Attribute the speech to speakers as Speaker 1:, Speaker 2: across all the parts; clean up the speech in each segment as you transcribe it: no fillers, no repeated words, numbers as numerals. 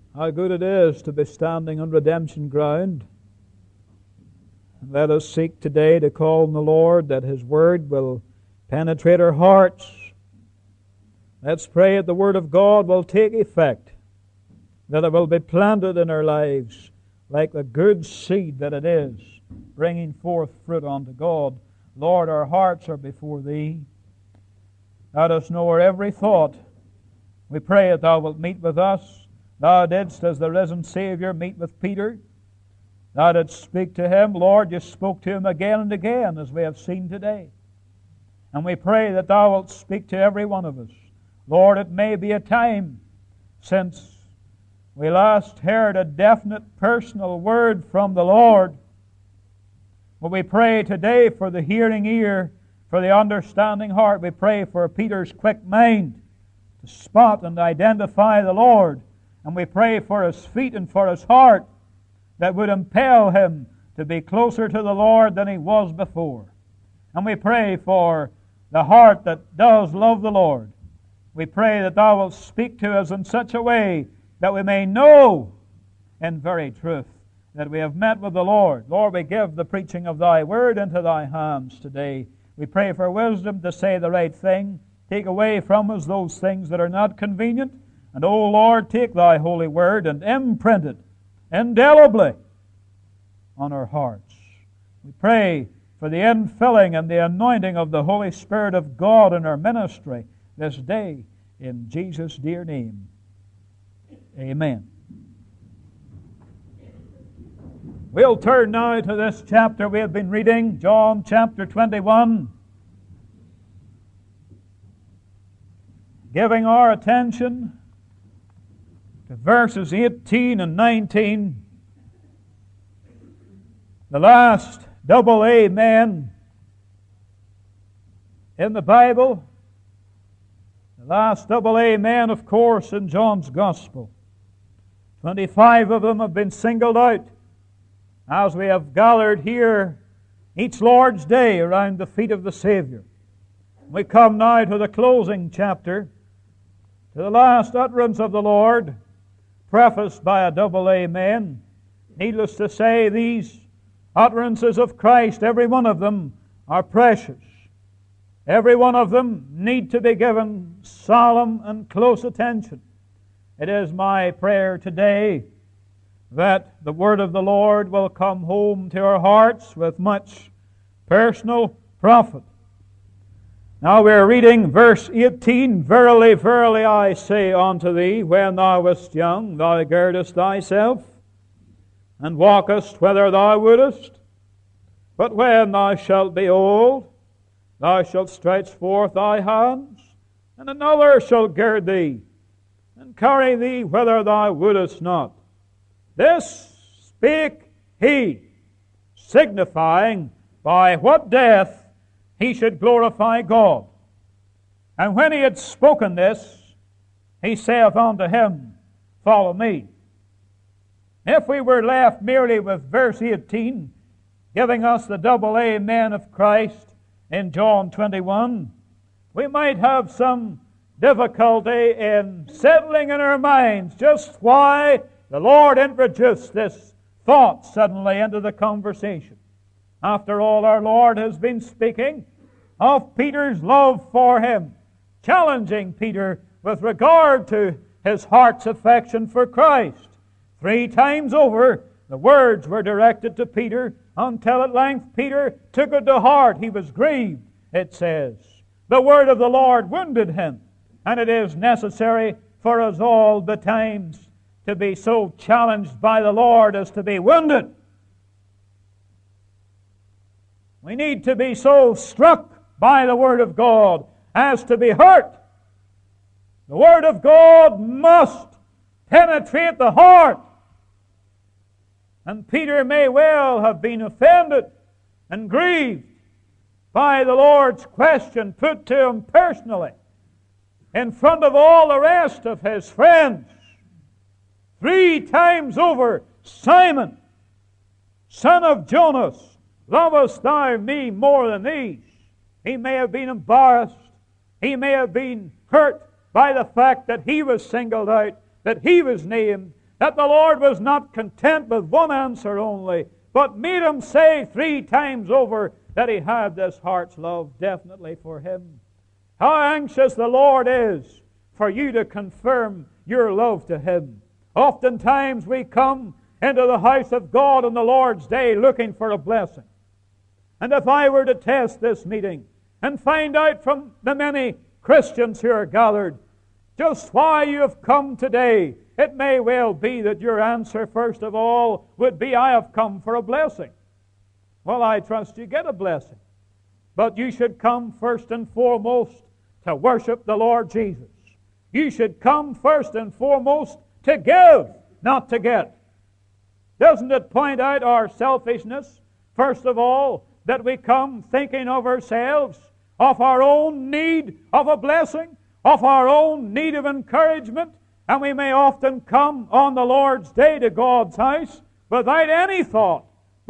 Speaker 1: How good it is to be standing on redemption ground. And let us seek today to call on the Lord that His Word will penetrate our hearts. Let's pray that the Word of God will take effect, that it will be planted in our lives like the good seed that it is, bringing forth fruit unto God. Lord, our hearts are before Thee. Let us know our every thought. We pray that Thou wilt meet with us. Thou didst, as the risen Savior, meet with Peter. Thou didst speak to him. Lord, You spoke to him again and again, as we have seen today. And we pray that Thou wilt speak to every one of us. Lord, it may be a time since we last heard a definite personal word from the Lord. But we pray today for the hearing ear, for the understanding heart. We pray for Peter's quick mind to spot and identify the Lord. And we pray for his feet and for his heart that would impel him to be closer to the Lord than he was before. And we pray for the heart that does love the Lord. We pray that Thou wilt speak to us in such a way that we may know in very truth that we have met with the Lord. Lord, we give the preaching of Thy Word into Thy hands today. We pray for wisdom to say the right thing. Take away from us those things that are not convenient. And, O Lord, take Thy holy Word and imprint it indelibly on our hearts. We pray for the infilling and the anointing of the Holy Spirit of God in our ministry this day, in Jesus' dear name. Amen. We'll turn now to this chapter we have been reading, John chapter 21, giving our attention to verses 18 and 19. The last double amen in the Bible. The last double amen, of course, in John's Gospel. 25 of them have been singled out as we have gathered here each Lord's Day around the feet of the Savior. We come now to the closing chapter, to the last utterance of the Lord, prefaced by a double amen. Needless to say, these utterances of Christ, every one of them, are precious. Every one of them need to be given solemn and close attention. It is my prayer today that the Word of the Lord will come home to our hearts with much personal profit. Now we are reading verse 18. Verily, verily, I say unto thee, when thou wast young, thou girdest thyself, and walkest whither thou wouldest. But when thou shalt be old, thou shalt stretch forth thy hands, and another shall gird thee, and carry thee whither thou wouldest not. This spake he, signifying by what death he should glorify God. And when he had spoken this, he saith unto him, Follow me. If we were left merely with verse 18, giving us the double amen of Christ in John 21, we might have some difficulty in settling in our minds just why the Lord introduced this thought suddenly into the conversation. After all, our Lord has been speaking of Peter's love for Him, challenging Peter with regard to his heart's affection for Christ. 3 times over, the words were directed to Peter, until at length Peter took it to heart. He was grieved, it says. The word of the Lord wounded him, and it is necessary for us all betimes to be so challenged by the Lord as to be wounded. We need to be so struck by the Word of God as to be hurt. The Word of God must penetrate the heart. And Peter may well have been offended and grieved by the Lord's question put to him personally in front of all the rest of his friends. 3 times over, Simon, son of Jonas, lovest thou me more than these? He may have been embarrassed. He may have been hurt by the fact that he was singled out, that he was named, that the Lord was not content with one answer only, but made him say 3 times over that he had this heart's love definitely for him. How anxious the Lord is for you to confirm your love to him. Oftentimes we come into the house of God on the Lord's day looking for a blessing. And if I were to test this meeting and find out from the many Christians who are gathered just why you have come today, it may well be that your answer, first of all, would be, I have come for a blessing. Well, I trust you get a blessing. But you should come first and foremost to worship the Lord Jesus. You should come first and foremost to give, not to get. Doesn't it point out our selfishness, first of all, that we come thinking of ourselves, of our own need of a blessing, of our own need of encouragement, and we may often come on the Lord's day to God's house without any thought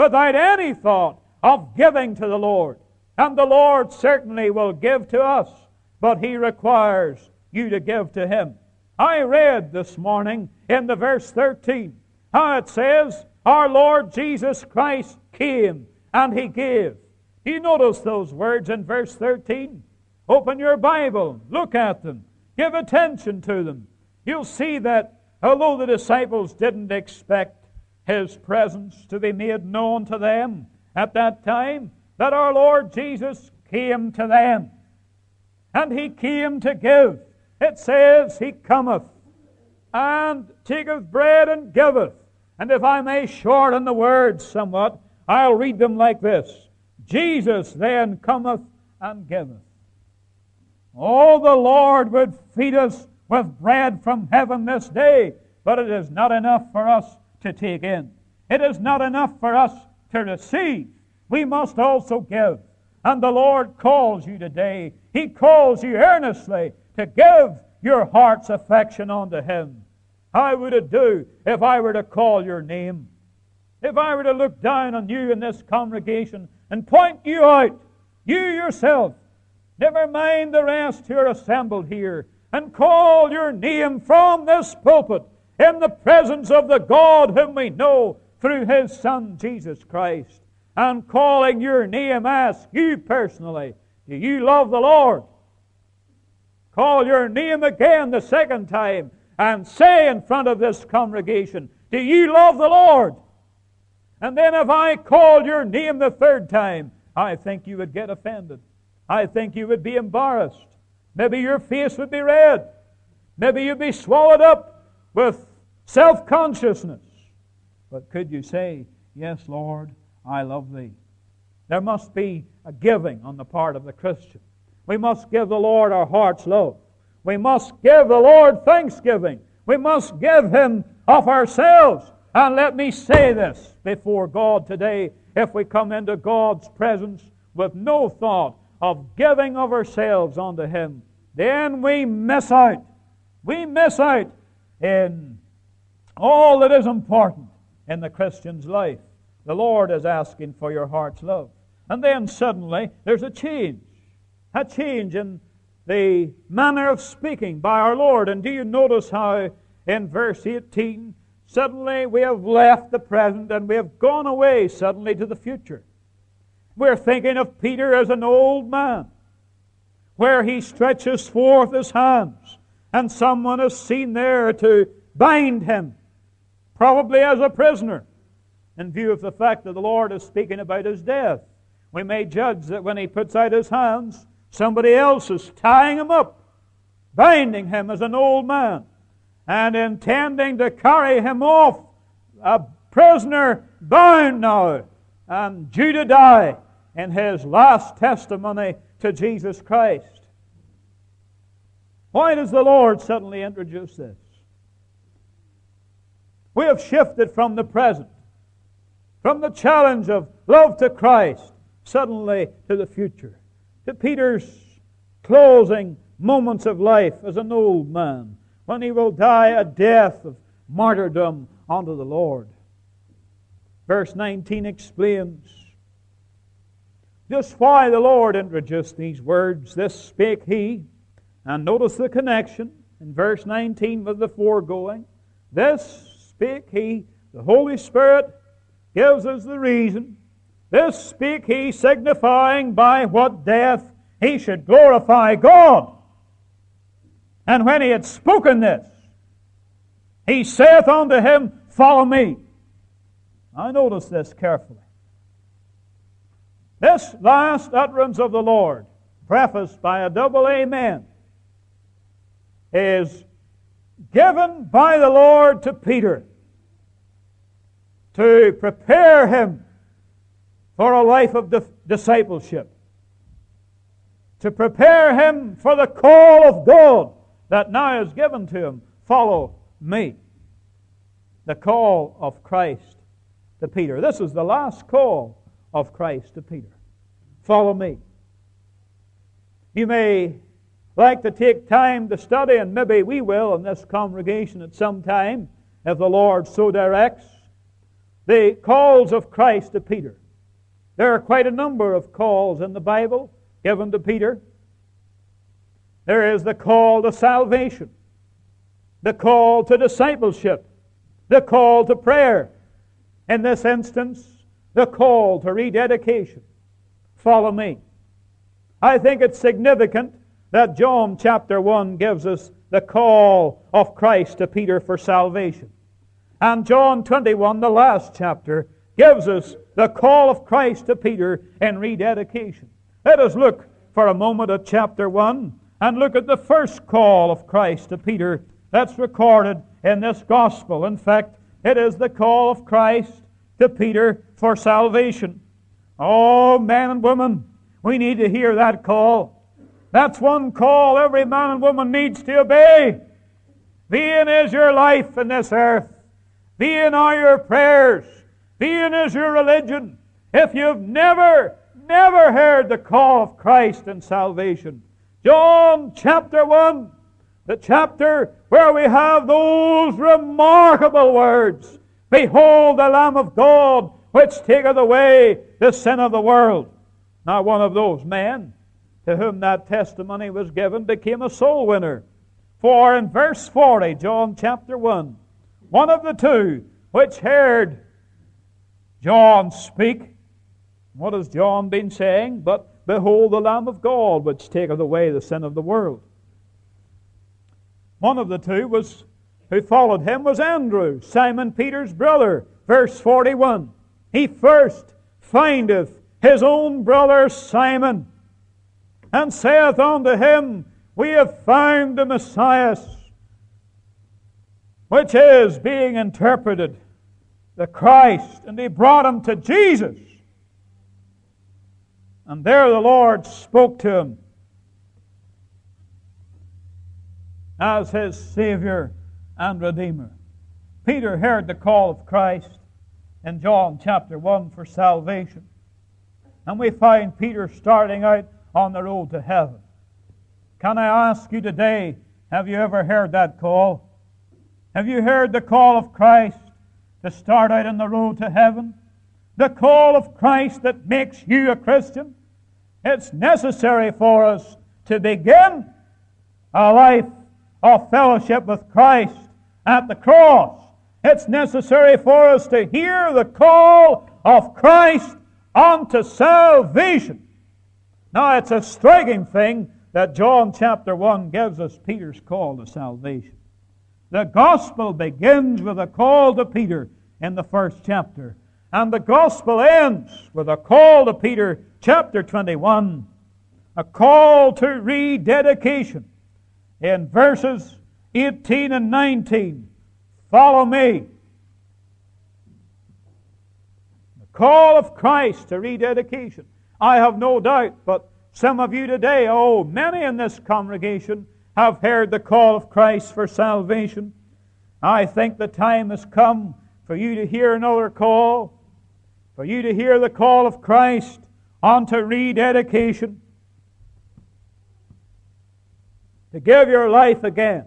Speaker 1: of giving to the Lord. And the Lord certainly will give to us, but He requires you to give to Him. I read this morning in the verse 13 how it says, our Lord Jesus Christ came and He gave. Do you notice those words in verse 13? Open your Bible, look at them, give attention to them. You'll see that although the disciples didn't expect His presence to be made known to them at that time, that our Lord Jesus came to them. And He came to give. It says, He cometh and taketh bread and giveth. And if I may shorten the words somewhat, I'll read them like this. Jesus then cometh and giveth. Oh, the Lord would feed us with bread from heaven this day, but it is not enough for us to take in. It is not enough for us to receive. We must also give. And the Lord calls you today. He calls you earnestly to give your heart's affection unto Him. How would it do if I were to call your name? If I were to look down on you in this congregation and point you out, you yourself, never mind the rest who are assembled here, and call your name from this pulpit in the presence of the God whom we know through His Son Jesus Christ, and calling your name, ask you personally, do you love the Lord? Call your name again the second time and say in front of this congregation, do you love the Lord? And then if I called your name the third time, I think you would get offended. I think you would be embarrassed. Maybe your face would be red. Maybe you'd be swallowed up with self-consciousness. But could you say, yes, Lord, I love Thee? There must be a giving on the part of the Christian. We must give the Lord our heart's love. We must give the Lord thanksgiving. We must give Him of ourselves. And let me say this before God today, if we come into God's presence with no thought of giving of ourselves unto Him, then we miss out. We miss out in all that is important in the Christian's life. The Lord is asking for your heart's love. And then suddenly there's a change in the manner of speaking by our Lord. And do you notice how in verse 18, suddenly we have left the present and we have gone away suddenly to the future. We're thinking of Peter as an old man, where he stretches forth his hands, and someone is seen there to bind him, probably as a prisoner, in view of the fact that the Lord is speaking about his death. We may judge that when he puts out his hands, somebody else is tying him up, binding him as an old man, and intending to carry him off, a prisoner bound now, and due to die in his last testimony to Jesus Christ. Why does the Lord suddenly introduce this? We have shifted from the present, from the challenge of love to Christ, suddenly to the future, to Peter's closing moments of life as an old man, when he will die a death of martyrdom unto the Lord. Verse 19 explains just why the Lord introduced these words. This spake He, and notice the connection in verse 19 with the foregoing. This spake he, the Holy Spirit gives us the reason. This spake he, signifying by what death he should glorify God. And when he had spoken this, he saith unto him, Follow me. Now notice this carefully. This last utterance of the Lord, prefaced by a double amen, is given by the Lord to Peter to prepare him for a life of discipleship, to prepare him for the call of God that now is given to him. Follow me. The call of Christ to Peter. This is the last call of Christ to Peter. Follow me. You may like to take time to study, and maybe we will in this congregation at some time, if the Lord so directs, the calls of Christ to Peter. There are quite a number of calls in the Bible given to Peter. There is the call to salvation, the call to discipleship, the call to prayer. In this instance, the call to rededication. Follow me. I think it's significant that John chapter 1 gives us the call of Christ to Peter for salvation. And John 21, the last chapter, gives us the call of Christ to Peter in rededication. Let us look for a moment at chapter 1 and look at the first call of Christ to Peter that's recorded in this gospel. In fact, it is the call of Christ to Peter for salvation. Oh, men and women, we need to hear that call. That's one call every man and woman needs to obey. Vain is your life in this earth. Vain are your prayers. Vain is your religion if you've never heard the call of Christ in salvation. John chapter 1, the chapter where we have those remarkable words. Behold the Lamb of God, which taketh away the sin of the world. Now one of those men to whom that testimony was given became a soul winner. For in verse 40, John chapter 1, one of the two which heard John speak, what has John been saying? But behold the Lamb of God, which taketh away the sin of the world. One of the two who followed him was Andrew, Simon Peter's brother. Verse 41, he first findeth his own brother Simon, and saith unto him, We have found the Messiah, which is being interpreted, the Christ. And he brought him to Jesus. And there the Lord spoke to him as his Savior and Redeemer. Peter heard the call of Christ in John chapter 1 for salvation. And we find Peter starting out on the road to heaven. Can I ask you today, have you ever heard that call? Have you heard the call of Christ to start out on the road to heaven? The call of Christ that makes you a Christian? It's necessary for us to begin a life of fellowship with Christ at the cross. It's necessary for us to hear the call of Christ unto salvation. Now, it's a striking thing that John chapter 1 gives us Peter's call to salvation. The gospel begins with a call to Peter in the first chapter, and the gospel ends with a call to Peter, chapter 21, a call to rededication in verses 18 and 19. Follow me. The call of Christ to rededication. I have no doubt, but some of you today, many in this congregation, have heard the call of Christ for salvation. I think the time has come for you to hear another call, for you to hear the call of Christ unto rededication, to give your life again,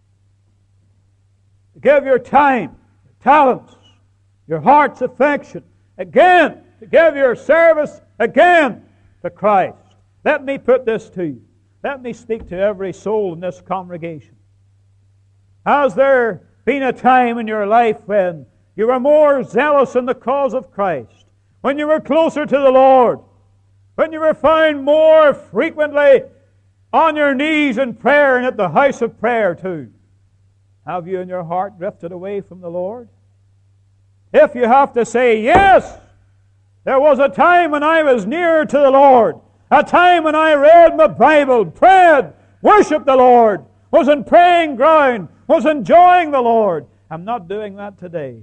Speaker 1: to give your time, your talents, your heart's affection again, to give your service again to Christ. Let me put this to you. Let me speak to every soul in this congregation. Has there been a time in your life when you were more zealous in the cause of Christ, when you were closer to the Lord, when you were found more frequently on your knees in prayer and at the house of prayer too? Have you in your heart drifted away from the Lord? If you have to say, yes, there was a time when I was nearer to the Lord, a time when I read my Bible, prayed, worshiped the Lord, was in praying ground, was enjoying the Lord. I'm not doing that today.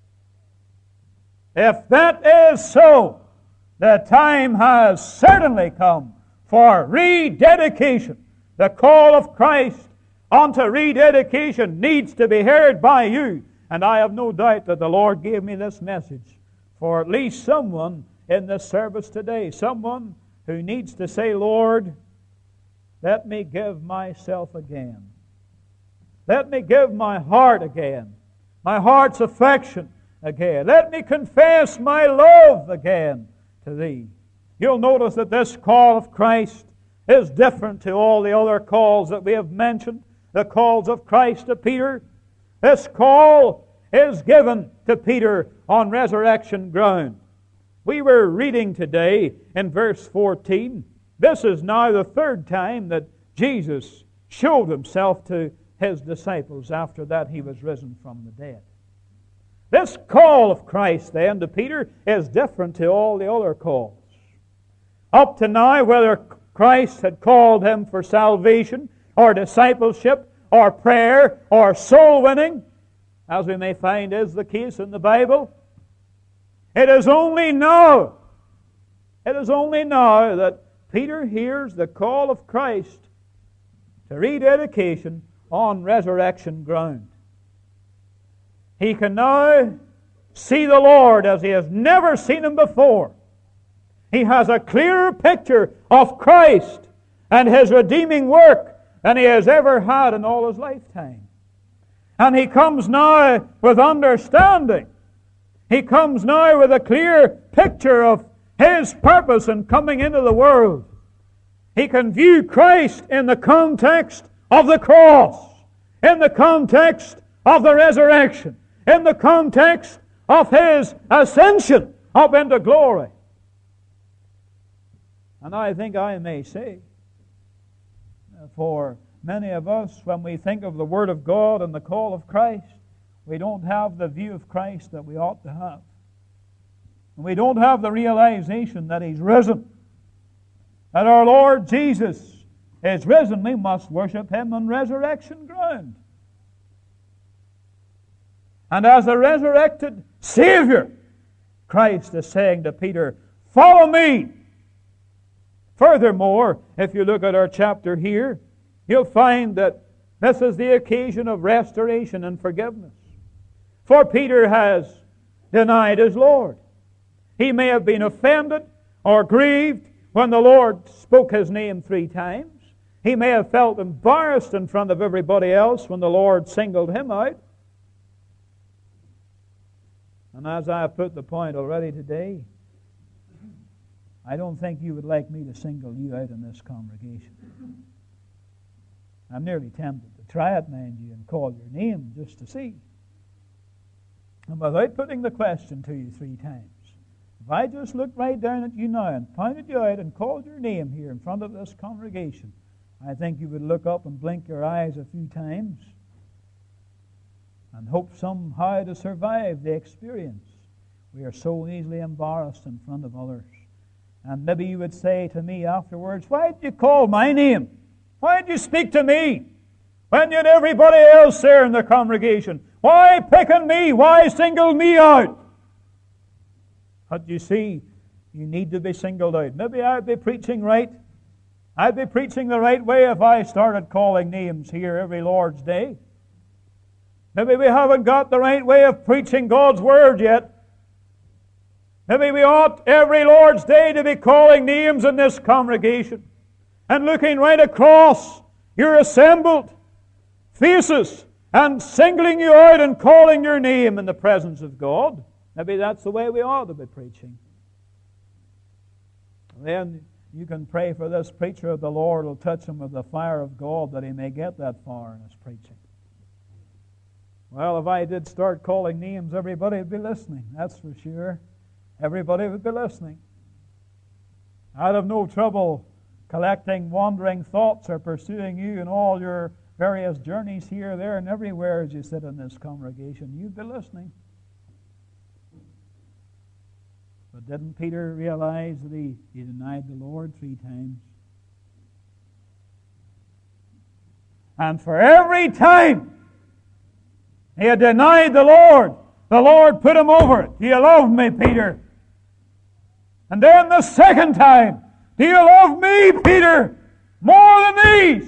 Speaker 1: If that is so, the time has certainly come for rededication. The call of Christ unto rededication needs to be heard by you. And I have no doubt that the Lord gave me this message for at least someone in this service today. Someone who needs to say, Lord, let me give myself again. Let me give my heart again. My heart's affection again. Let me confess my love again to Thee. You'll notice that this call of Christ is different to all the other calls that we have mentioned. The calls of Christ to Peter. This call is given to Peter on resurrection ground. We were reading today in verse 14. This is now the third time that Jesus showed Himself to His disciples after that He was risen from the dead. This call of Christ then to Peter is different to all the other calls. Up to now, whether Christ had called him for salvation or discipleship or prayer or soul winning, as we may find is the case in the Bible, it is only now that Peter hears the call of Christ to rededication on resurrection ground. He can now see the Lord as he has never seen Him before. He has a clearer picture of Christ and His redeeming work than he has ever had in all his lifetime. And he comes now with understanding. He comes now with a clear picture of His purpose in coming into the world. He can view Christ in the context of the cross, in the context of the resurrection, in the context of His ascension up into glory. And I think I may say, for many of us, when we think of the Word of God and the call of Christ, we don't have the view of Christ that we ought to have. And we don't have the realization that He's risen. That our Lord Jesus is risen. We must worship Him on resurrection ground. And as the resurrected Savior, Christ is saying to Peter, follow me. Furthermore, if you look at our chapter here, you'll find that this is the occasion of restoration and forgiveness. For Peter has denied his Lord. He may have been offended or grieved when the Lord spoke His name 3 times. He may have felt embarrassed in front of everybody else when the Lord singled him out. And as I have put the point already today, I don't think you would like me to single you out in this congregation. I'm nearly tempted to try it, mind you, and call your name just to see. And without putting the question to you 3 times, if I just looked right down at you now and pointed you out and called your name here in front of this congregation, I think you would look up and blink your eyes a few times and hope somehow to survive the experience. We are so easily embarrassed in front of others. And maybe you would say to me afterwards, why did you call my name? Why did you speak to me when you had everybody else there in the congregation? Why pick on me? Why single me out? But you see, you need to be singled out. Maybe I'd be preaching right. I'd be preaching the right way if I started calling names here every Lord's Day. Maybe we haven't got the right way of preaching God's Word yet. Maybe we ought every Lord's Day to be calling names in this congregation and looking right across your assembled faces and singling you out and calling your name in the presence of God. Maybe that's the way we ought to be preaching. Then you can pray for this preacher. The Lord will touch him with the fire of God that he may get that far in his preaching. Well, if I did start calling names, everybody would be listening, that's for sure. Everybody would be listening. I'd have no trouble collecting wandering thoughts or pursuing you in all your various journeys here, there, and everywhere as you sit in this congregation. You'd be listening. But didn't Peter realize that he denied the Lord 3 times? And for every time he had denied the Lord put him over it. Do you love me, Peter? And then the second time, do you love me, Peter, more than these?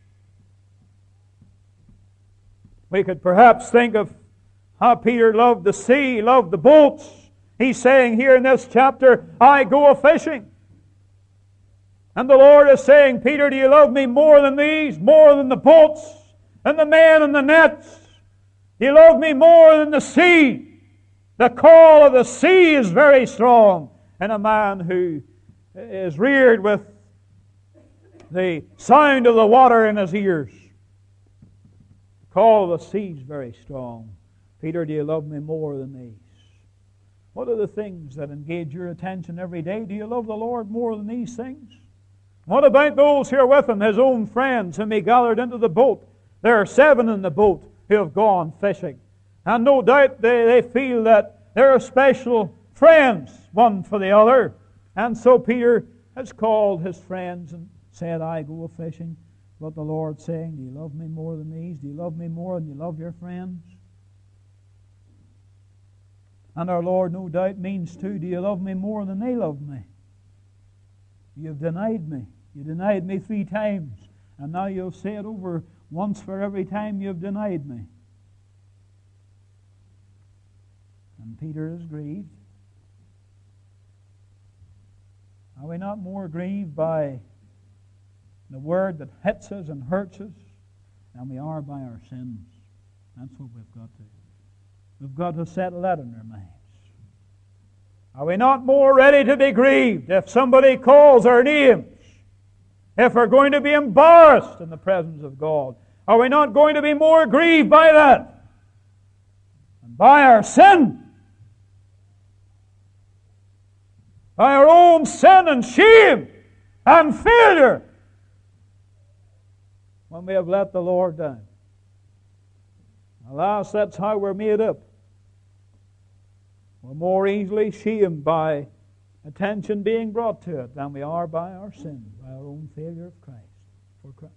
Speaker 1: We could perhaps think of how Peter loved the sea, loved the boats. He's saying here in this chapter, I go a-fishing. And the Lord is saying, Peter, do you love me more than these? More than the boats and the men and the nets? Do you love me more than the sea? The call of the sea is very strong in a man who is reared with the sound of the water in his ears. The call of the sea is very strong. Peter, do you love me more than these? What are the things that engage your attention every day? Do you love the Lord more than these things? What about those here with him, his own friends, whom he gathered into the boat? There are 7 in the boat who have gone fishing. And no doubt they feel that they're special friends, one for the other. And so Peter has called his friends and said, I go a-fishing. But the Lord's saying, do you love me more than these? Do you love me more than you love your friends? And our Lord no doubt means too, do you love me more than they love me? You've denied me. You denied me 3 times. And now you'll say it over once for every time you've denied me. And Peter is grieved. Are we not more grieved by the word that hits us and hurts us than we are by our sins? That's what we've got to do. We've got to settle that in our minds. Are we not more ready to be grieved if somebody calls our names? If we're going to be embarrassed in the presence of God? Are we not going to be more grieved by that? And by our sin? By our own sin and shame and failure when we have let the Lord down? Alas, that's how we're made up. We're more easily shamed by attention being brought to it than we are by our sin, by our own failure of Christ.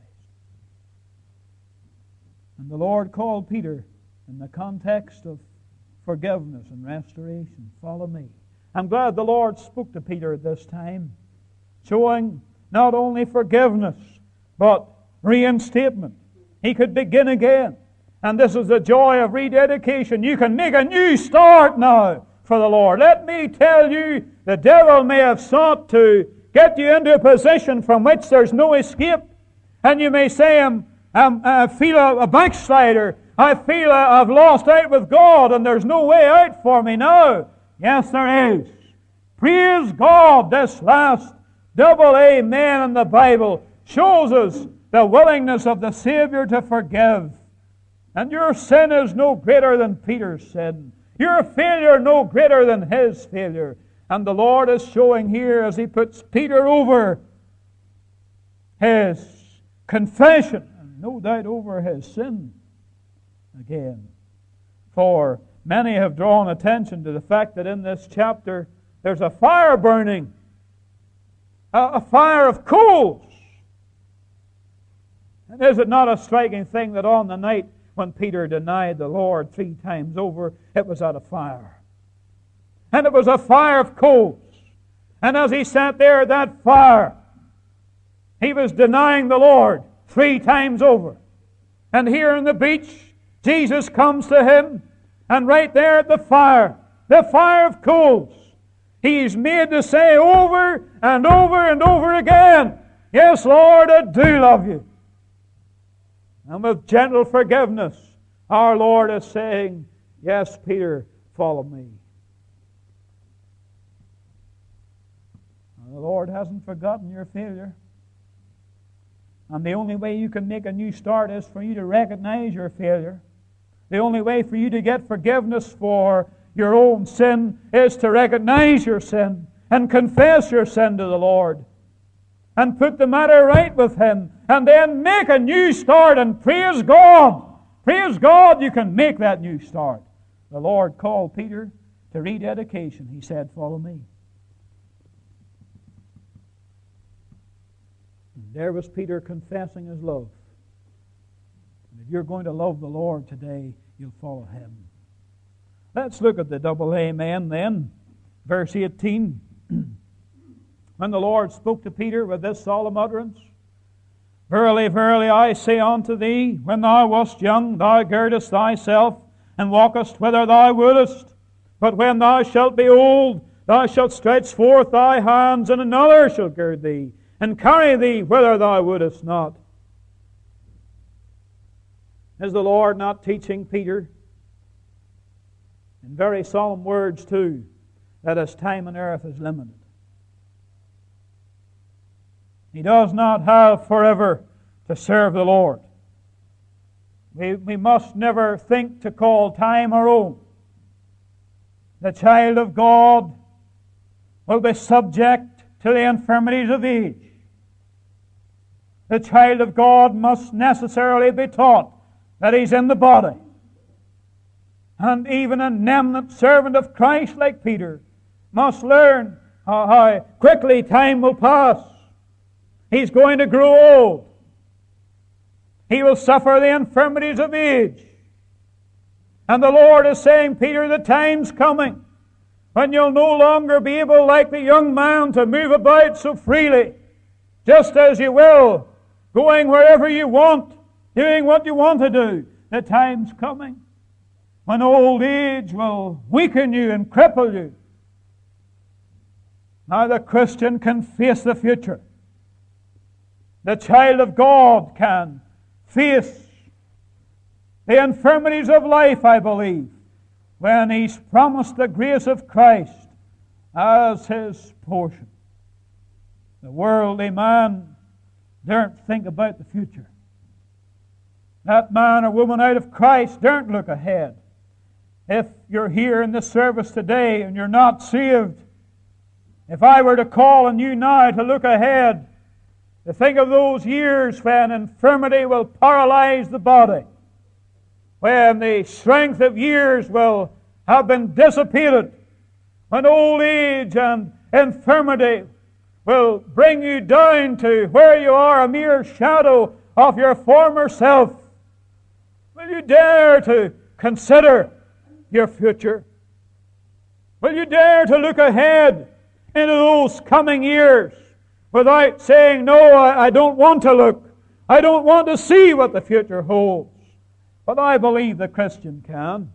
Speaker 1: And the Lord called Peter in the context of forgiveness and restoration. Follow me. I'm glad the Lord spoke to Peter at this time, showing not only forgiveness, but reinstatement. He could begin again. And this is the joy of rededication. You can make a new start now for the Lord. Let me tell you, the devil may have sought to get you into a position from which there's no escape. And you may say, I feel a backslider. I feel I've lost out with God and there's no way out for me now. Yes, there is. Praise God, this last double amen in the Bible shows us the willingness of the Savior to forgive. And your sin is no greater than Peter's sin. Your failure no greater than his failure. And the Lord is showing here as He puts Peter over his confession, and no doubt over his sin again. For many have drawn attention to the fact that in this chapter there's a fire burning, a fire of coals. And is it not a striking thing that on the night when Peter denied the Lord 3 times over, it was at a fire. And it was a fire of coals. And as he sat there at that fire, he was denying the Lord 3 times over. And here on the beach, Jesus comes to him, and right there at the fire of coals, he's made to say over and over and over again, yes, Lord, I do love you. And with gentle forgiveness, our Lord is saying, yes, Peter, follow me. The Lord hasn't forgotten your failure. And the only way you can make a new start is for you to recognize your failure The only way for you to get forgiveness for your own sin is to recognize your sin and confess your sin to the Lord and put the matter right with Him, and then make a new start, and praise God. Praise God, you can make that new start. The Lord called Peter to rededication. He said, "Follow me." And there was Peter confessing his love. And if you're going to love the Lord today, you'll follow Him. Let's look at the double amen then. Verse 18. When the Lord spoke to Peter with this solemn utterance, "Verily, verily, I say unto thee, when thou wast young, thou girdest thyself, and walkest whither thou wouldest. But when thou shalt be old, thou shalt stretch forth thy hands, and another shall gird thee, and carry thee whither thou wouldest not." Is the Lord not teaching Peter, in very solemn words too, that his time on earth is limited? He does not have forever to serve the Lord. We must never think to call time our own. The child of God will be subject to the infirmities of age. The child of God must necessarily be taught that he's in the body. And even an eminent servant of Christ like Peter must learn how quickly time will pass. He's going to grow old. He will suffer the infirmities of age. And the Lord is saying, "Peter, the time's coming when you'll no longer be able, like the young man, to move about so freely, just as you will, going wherever you want, doing what you want to do. The time's coming when old age will weaken you and cripple you." Now the Christian can face the future. The child of God can face the infirmities of life, I believe, when he's promised the grace of Christ as his portion. The worldly man daren't think about the future. That man or woman out of Christ daren't look ahead. If you're here in this service today and you're not saved, if I were to call on you now to look ahead, to think of those years when infirmity will paralyze the body, when the strength of years will have been dissipated, when old age and infirmity will bring you down to where you are a mere shadow of your former self. Will you dare to consider your future? Will you dare to look ahead into those coming years without saying, "No, I don't want to look. I don't want to see what the future holds"? But I believe the Christian can.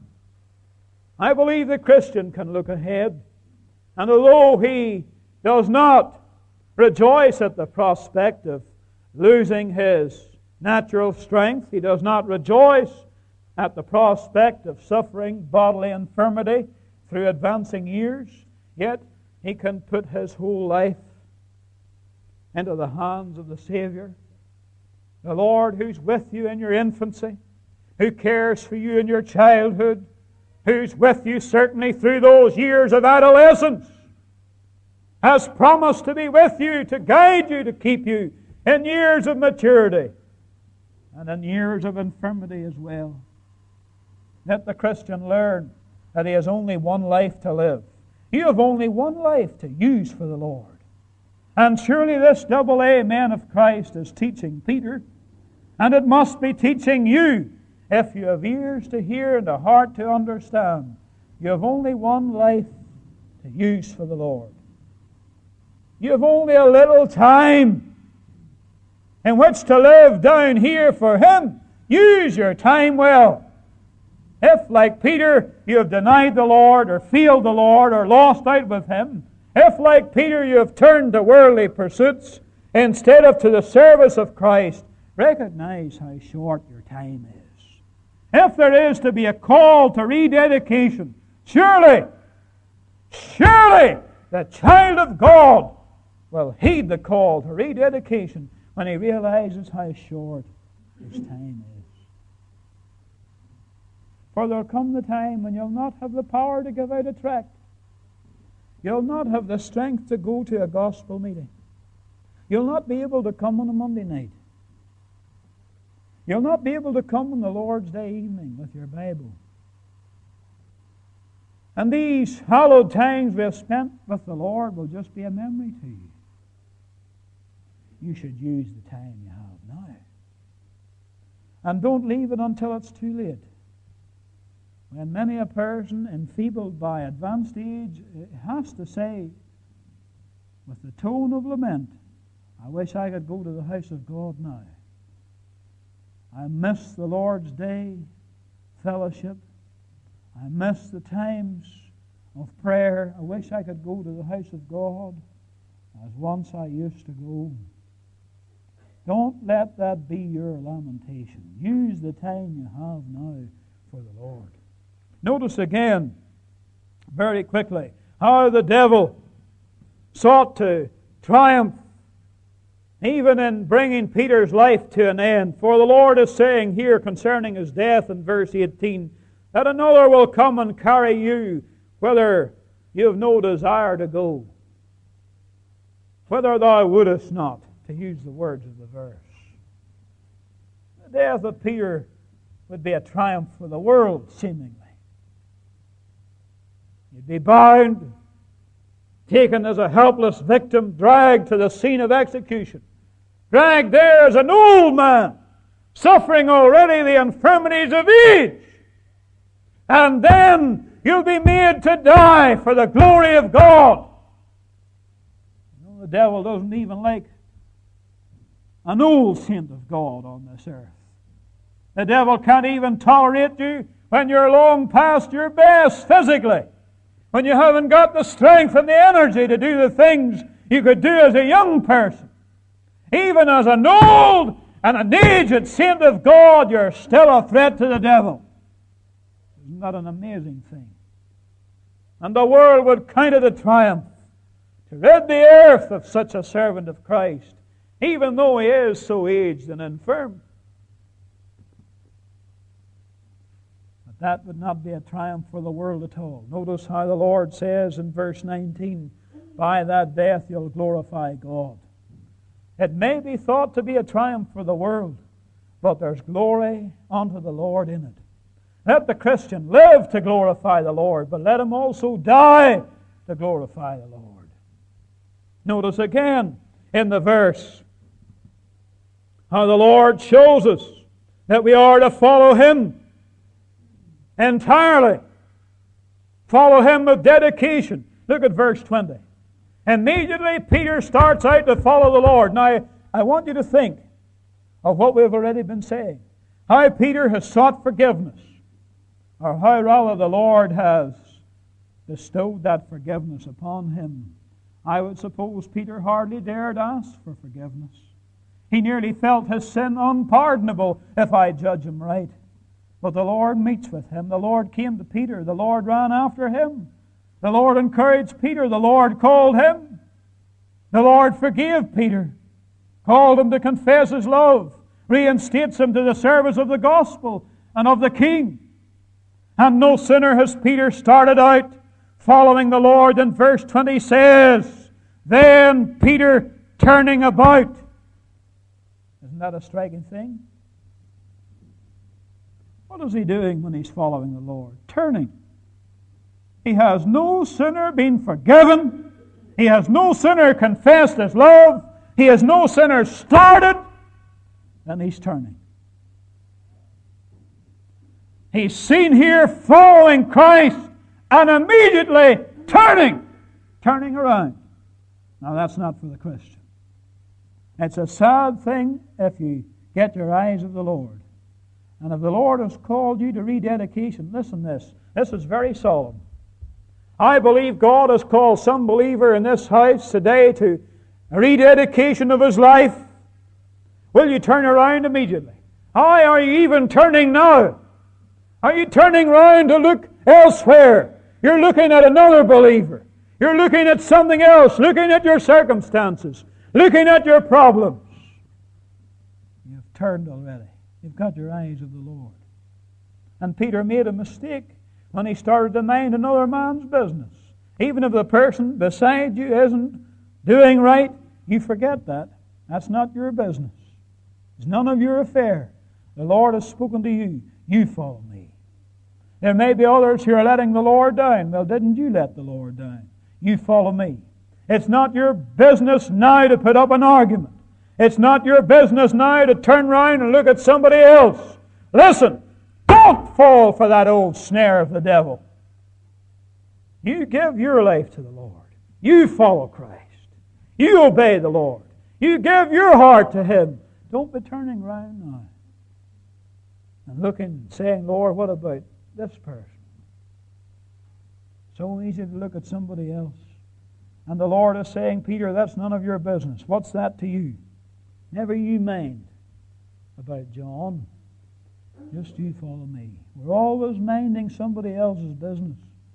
Speaker 1: I believe the Christian can look ahead. And although he does not rejoice at the prospect of losing his natural strength, he does not rejoice at the prospect of suffering bodily infirmity through advancing years, yet he can put his whole life into the hands of the Savior, the Lord who's with you in your infancy, who cares for you in your childhood, who's with you certainly through those years of adolescence, has promised to be with you, to guide you, to keep you in years of maturity and in years of infirmity as well. Let the Christian learn that he has only one life to live. You have only one life to use for the Lord. And surely this double amen of Christ is teaching Peter, and it must be teaching you, if you have ears to hear and a heart to understand. You have only one life to use for the Lord. You have only a little time in which to live down here for Him. Use your time well. If, like Peter, you have denied the Lord or failed the Lord or lost out with Him, if, like Peter, you have turned to worldly pursuits instead of to the service of Christ, recognize how short your time is. If there is to be a call to rededication, surely the child of God will heed the call to rededication when he realizes how short his time is. For there'll come the time when you'll not have the power to give out a tract. You'll not have the strength to go to a gospel meeting. You'll not be able to come on a Monday night. You'll not be able to come on the Lord's Day evening with your Bible. And these hallowed times we have spent with the Lord will just be a memory to you. You should use the time you have now. And don't leave it until it's too late. When many a person, enfeebled by advanced age, has to say, with the tone of lament, I wish I could go to the house of God now. I miss the Lord's Day fellowship. I miss the times of prayer. I wish I could go to the house of God as once I used to go. Don't let that be your lamentation. Use the time you have now for the Lord. Notice again, very quickly, how the devil sought to triumph even in bringing Peter's life to an end. For the Lord is saying here concerning his death in verse 18, that another will come and carry you whither you have no desire to go, whither thou wouldest not, to use the words of the verse. The death of Peter would be a triumph for the world, seemingly. He'd be bound, taken as a helpless victim, dragged to the scene of execution. Dragged there as an old man, suffering already the infirmities of age. And then you'll be made to die for the glory of God. You know, the devil doesn't even like an old saint of God on this earth. The devil can't even tolerate you when you're long past your best physically. When you haven't got the strength and the energy to do the things you could do as a young person. Even as an old and an aged saint of God, you're still a threat to the devil. Isn't that an amazing thing? And the world would count it a triumph to rid the earth of such a servant of Christ, even though he is so aged and infirm. But that would not be a triumph for the world at all. Notice how the Lord says in verse 19, by that death you'll glorify God. It may be thought to be a triumph for the world, but there's glory unto the Lord in it. Let the Christian live to glorify the Lord, but let him also die to glorify the Lord. Notice again in the verse how the Lord shows us that we are to follow Him entirely. Follow Him with dedication. Look at verse 20. Immediately Peter starts out to follow the Lord. Now, I want you to think of what we've already been saying. How Peter has sought forgiveness, or how rather the Lord has bestowed that forgiveness upon him. I would suppose Peter hardly dared ask for forgiveness. He nearly felt his sin unpardonable, if I judge him right. But the Lord meets with him. The Lord came to Peter. The Lord ran after him. The Lord encouraged Peter. The Lord called him. The Lord forgave Peter, called him to confess his love, reinstates him to the service of the gospel and of the King. And no sooner has Peter started out following the Lord than verse 20 says, then Peter turning about. Isn't that a striking thing? What is he doing when he's following the Lord? Turning. He has no sooner been forgiven, he has no sooner confessed his love, he has no sooner started, than he's turning. He's seen here following Christ and immediately turning around. Now that's not for the Christian. It's a sad thing if you get your eyes of the Lord. And if the Lord has called you to rededication, listen this. This is very solemn. I believe God has called some believer in this house today to a rededication of his life. Will you turn around immediately? How are you even turning now? Are you turning round to look elsewhere? You're looking at another believer. You're looking at something else, looking at your circumstances, looking at your problems. You've turned already. You've got your eyes of the Lord. And Peter made a mistake when he started to mind another man's business. Even if the person beside you isn't doing right, you forget that. That's not your business. It's none of your affair. The Lord has spoken to you. You follow me. There may be others who are letting the Lord down. Well, didn't you let the Lord down? You follow me. It's not your business now to put up an argument. It's not your business now to turn round and look at somebody else. Listen, don't fall for that old snare of the devil. You give your life to the Lord. You follow Christ. You obey the Lord. You give your heart to Him. Don't be turning round now and looking and saying, Lord, what about this person? So easy to look at somebody else. And the Lord is saying, Peter, that's none of your business. What's that to you? Never you mind about John. Just you follow me. We're always minding somebody else's business.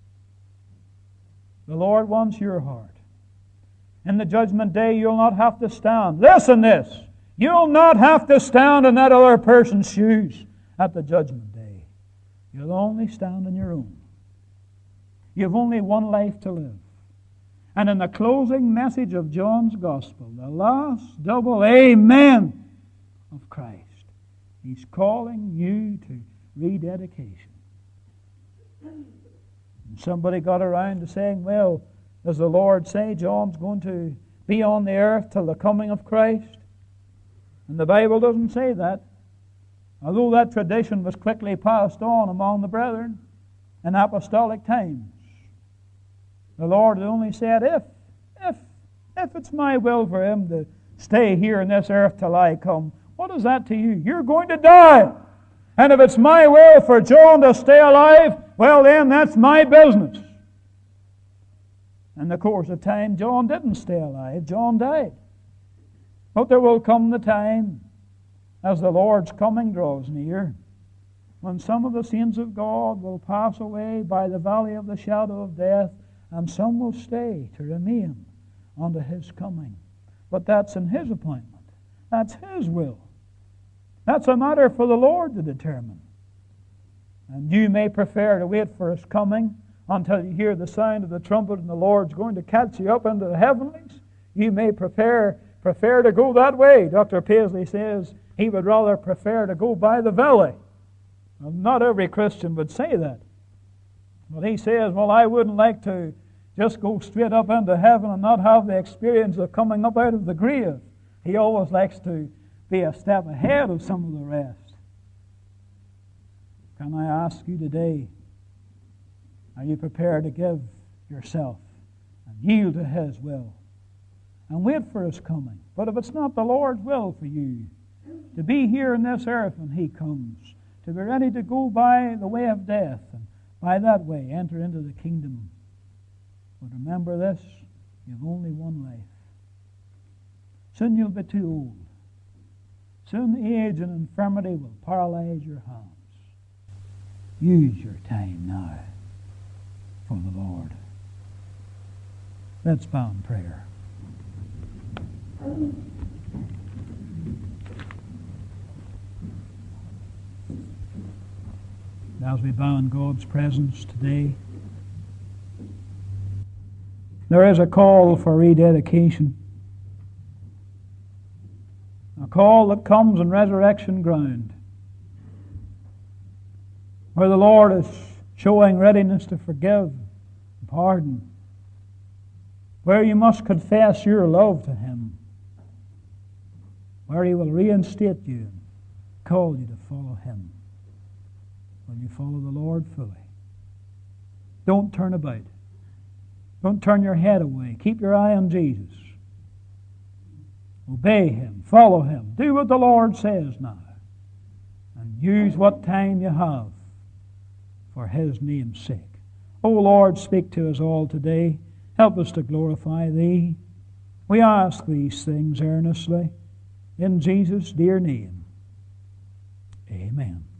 Speaker 1: The Lord wants your heart. In the judgment day, you'll not have to stand. Listen this. You'll not have to stand in that other person's shoes at the judgment day. You'll only stand in your own. You've only one life to live. And in the closing message of John's Gospel, the last double amen of Christ, He's calling you to rededication. And somebody got around to saying, well, does the Lord say John's going to be on the earth till the coming of Christ? And the Bible doesn't say that. Although that tradition was quickly passed on among the brethren in apostolic times. The Lord had only said, if it's my will for him to stay here in this earth till I come, what is that to you? You're going to die. And if it's my will for John to stay alive, well then, that's my business. In the course of time, John didn't stay alive. John died. But there will come the time, as the Lord's coming draws near, when some of the saints of God will pass away by the valley of the shadow of death, and some will stay to remain unto His coming. But that's in His appointment. That's His will. That's a matter for the Lord to determine. And you may prefer to wait for His coming until you hear the sound of the trumpet and the Lord's going to catch you up into the heavenlies. You may prefer to go that way. Dr. Paisley says he would rather prefer to go by the valley. Well, not every Christian would say that. But he says, well, I wouldn't like to just go straight up into heaven and not have the experience of coming up out of the grave. He always likes to be a step ahead of some of the rest. Can I ask you today, are you prepared to give yourself and yield to His will and wait for His coming? But if it's not the Lord's will for you to be here in this earth when He comes, to be ready to go by the way of death and by that way enter into the kingdom. But remember this, you've only one life. Soon you'll be too old. Soon age and infirmity will paralyze your hands. Use your time now for the Lord. Let's bow in prayer. As we bow in God's presence today, there is a call for rededication. A call that comes in resurrection ground, where the Lord is showing readiness to forgive and pardon, where you must confess your love to Him, where He will reinstate you and call you to follow Him. Will you follow the Lord fully? Don't turn about. Don't turn your head away. Keep your eye on Jesus. Obey Him. Follow Him. Do what the Lord says now. And use what time you have for His name's sake. O Lord, speak to us all today. Help us to glorify Thee. We ask these things earnestly in Jesus' dear name. Amen.